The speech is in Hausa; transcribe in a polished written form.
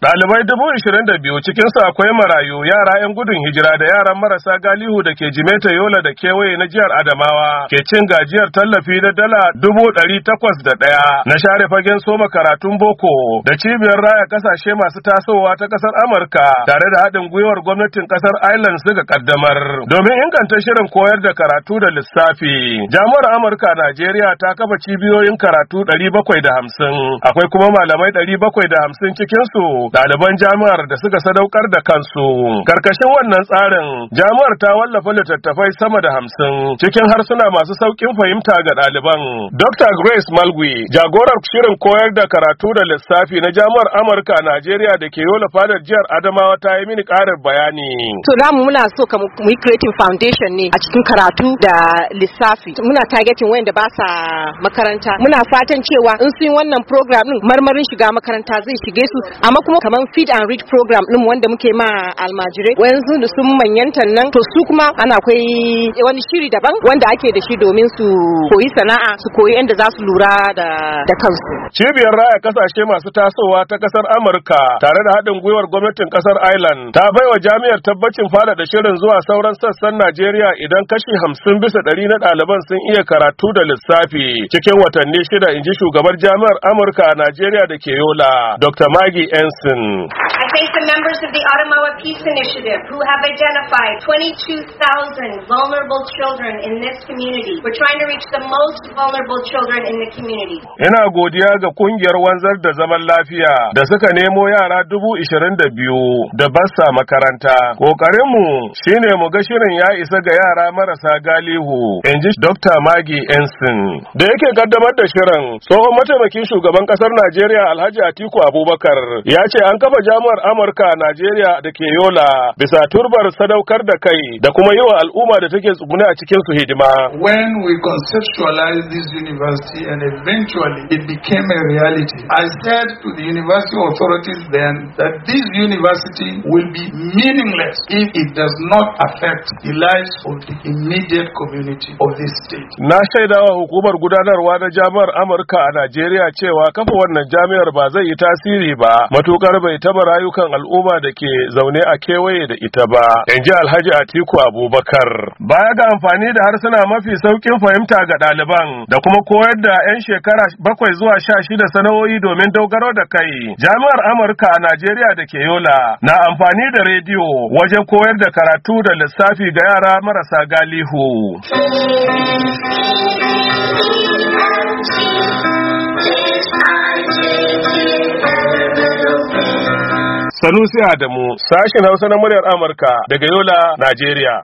Ɗalibai 22,000 cikinsu akwai marayu, yara 'yan gudun hijira da yaran marasa galihu da ke Jimeta, Yola da kewaye na jihar Adamawa ke cin gajiyar tallafi na dala 801 na share fagen soma karatun boko da cibiyar raya kasashe masu tasowa ta kasar Amurka tare da haɗin gwiwar gwamnatin kasar Ireland suka kaddamar domin inganta shirin koyar da karatu da lissafi. Jami'ar Amurka a Najeriya ta kafa cibiyoyin karatu 750, akwai kuma malamai 750 cikinsu ɗaliban jami'ar da suka sadaukar da kansu. Karkashin wannan tsarin, jami'ar ta wallafa littattafai sama da 50 cikin harsuna masu sauƙin fahimta ga ɗaliban. Dr. Grace Malgui, jagorar shirin koyar da karatu da lissafi na jami'ar Amurka a Najeriya da ke Yola fadar jihar Adamawa ta yi mini ƙarin bayani. To namu muna so mu yi creating foundation ne a cikin karatu da lissafi. Muna targeting wayanda ba sa makaranta. Muna fatan cewa in sun yi wannan program din marmarin shiga makaranta zai shige su, amma kuma kaman feed and read program din wanda muke ma almajirai wayansu da sun manyantan nan to su kuma ana akwai wani shiri daban wanda ake da shi domin su koyi sana'a, su koyi yadda za su lura da kansu. Cibiyar raya kasashe masu tasowa ta kasar Amurka tare da haɗin gwiwar gwamnatin kasar Ireland ta baiwa jami'ar tabbacin faɗaɗa shirin zuwa sauran sassan Najeriya idan kashi 50% na ɗaliban sun iya karatu da lissafi cikin watanni 6, inji shugabar jami'ar Amurka a Najeriya da ke Yola, Dr. Maggie Ensign. I thank the members of the Adamawa Peace Initiative who have identified 22,000 vulnerable children in this community. We're trying to reach the most vulnerable children in the community. Ina godiya ga kungiyar wanzar da zaman lafiya da suka nemo yara 22,000 da basa makaranta. Kokarinmu shine mu ga shirin ya isa ga yara marasa galihu, inji Dr. Maggie Ensign. Da yake kaddamar da shirin, tsohon mataimakin shugaban kasar Najeriya Alhaji Atiku Abubakar ya ce an kafa jami'ar Amurka a Najeriya da ke Yola bisa turbar sadaukar da kai da kuma yi wa al'umma da take tsugune a cikin su hidima. When we conceptualized this university and eventually it became a reality, I said to the university authorities then that this university will be meaningless if it does not affect the lives of the immediate community of this state. Na shaidawa hukumar gudanarwa na jami'ar Amurka a Najeriya cewa kafa wannan jami'ar ba zai yi tasiri ba matukar bai taba rayukan al'umma da ke zaune a kewaye da ita ba, inji Alhaji Atiku Abubakar. Baya ga amfani da harsuna mafi saukin fahimta ga ɗaliban da kuma koyar da 'yan shekara 7 zuwa 16 sana'o'i domin dogaro da kai, jami'ar Amurka a Najeriya da ke Yola na amfani da rediyo wajen koyar da karatu da lissafi ga yara marasa galihu. Sanusi Adamu, sashen Hausa na muryar Amurka daga Yola, Najeriya.